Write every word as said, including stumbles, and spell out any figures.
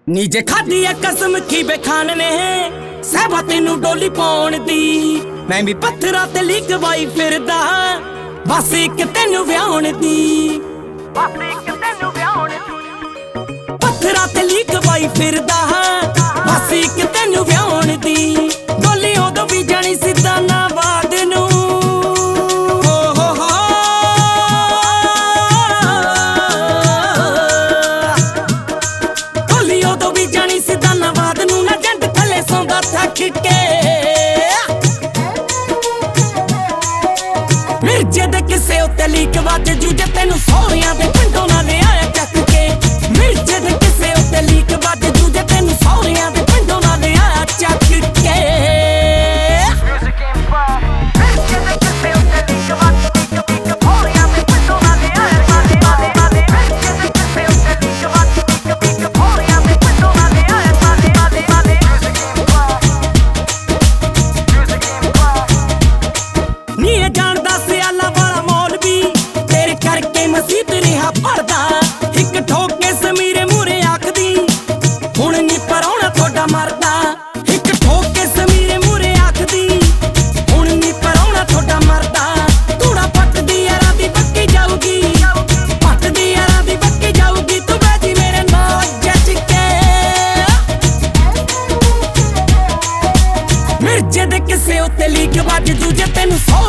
नीजे खादी है कसम की बेखान ने सहबा तेनू डोली पाउण दी। मैं भी पत्थरां ते लिख वाई फिरदा बस एक तेनू व्याउण दी। पत्थरां ते लिख वाई फिरदा बस एक तेनू व्याउण दी। डोली उदों भी जानी सिद्धा ना बाद नू मिर्जे दे किसे उत्ते लीक वज जूजे तेनू सौरियां दे पिंडों नाल आया चक के। मिर्जे दे किसे उत्ते लीक वज जूजे तेनू सौरियां दे पिंडों नाल आया चक के। पढ़दा एक ठोके समीरे मूरे आखदी हुण नी पराउणा थोड़ा मरदा। एक ठोके समीरे मूरे आखदी हुण नी पराउणा थोड़ा मरदा। तूड़ा पटदी यारां दी पक्की जाऊगी पटदी यारां दी पक्की जाऊगी। तू बैठी मेरे नाल जच के। मिर्जे दे किसे उत्ते लीक वज जूजे तेनू